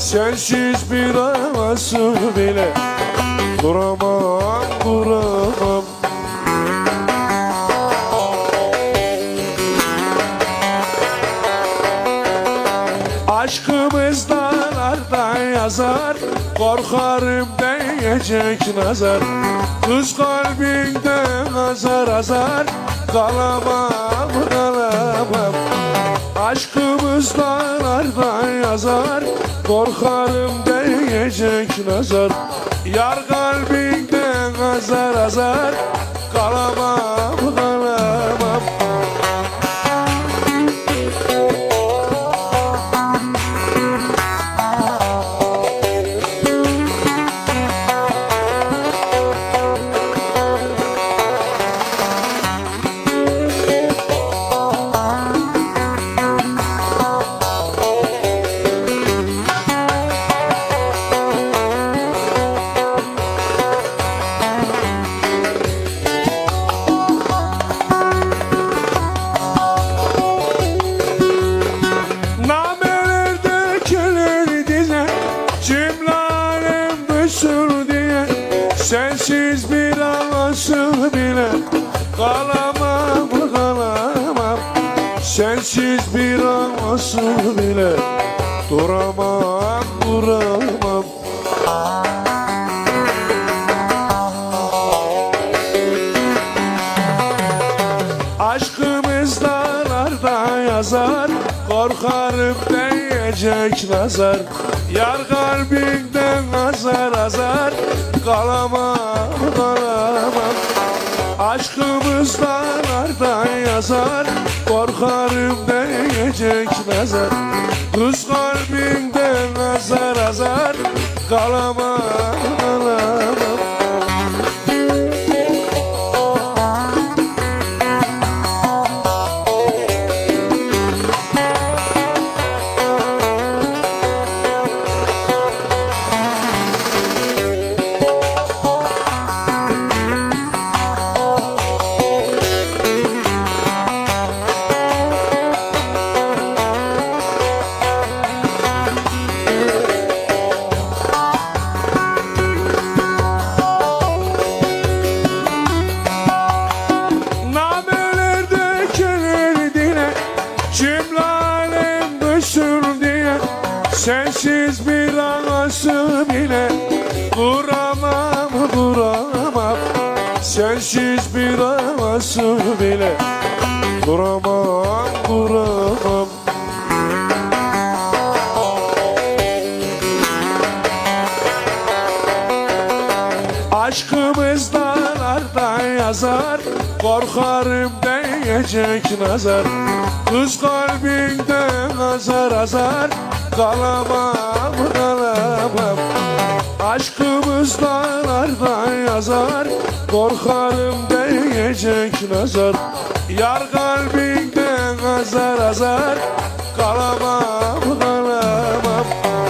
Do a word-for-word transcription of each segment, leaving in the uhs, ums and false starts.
Sensiz bir anası bile duramam, duramam. Aşkımızdan arda yazar, korkarım değecek nazar. Kız kalbinden azar azar, kalamam, kalamam. Aşkımızdan arda yazar, korkarım değecek nazar. Yar kalbinden azar azar, kalamam, kalamam. Sensiz bir anası bile kalamam, kalamam. Sensiz bir anası bile duramam, duramam. Aşkımızdan arda yazar, korkarım değecek nazar. Yar kalbinden azar azar, kalamam, kalamam. Aşkımızdan arda yazar, korkarım değecek nazar. Kız kalbinden azar azar, kalamam, kalamam. Sensiz bir anası bile duramam, duramam. Sensiz bir anası bile duramam, duramam. Aşkımızdan arda yazar, korkarım değecek nazar. Kız kalbinden azar azar, kalamam, kalamam. Aşkımızdan arda yazar, korkarım değecek nazar. Yar kalbinden azar azar, kalamam, kalamam.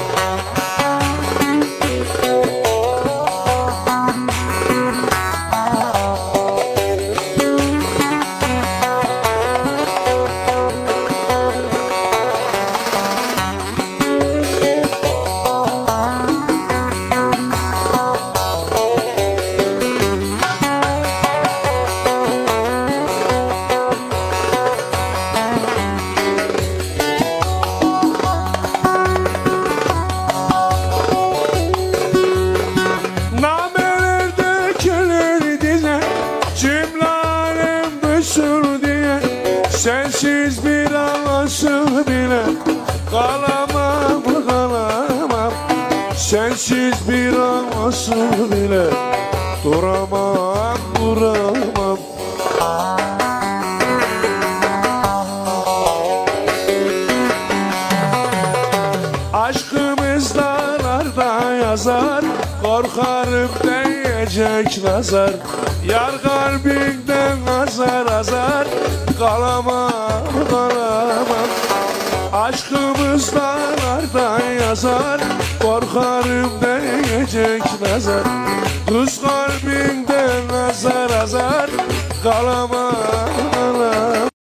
Sensiz bir anası bile kalamam, kalamam. Sensiz bir anası bile duramam, duramam. Aşkımızdan arda yazar, korkarım değecek nazar. Yar kalbinden azar azar, kalamam, kalamam. Aşkımızdan arda yazar, korkarım değecek nazar. Kız kalbinden azar azar, kalamam, kalamam.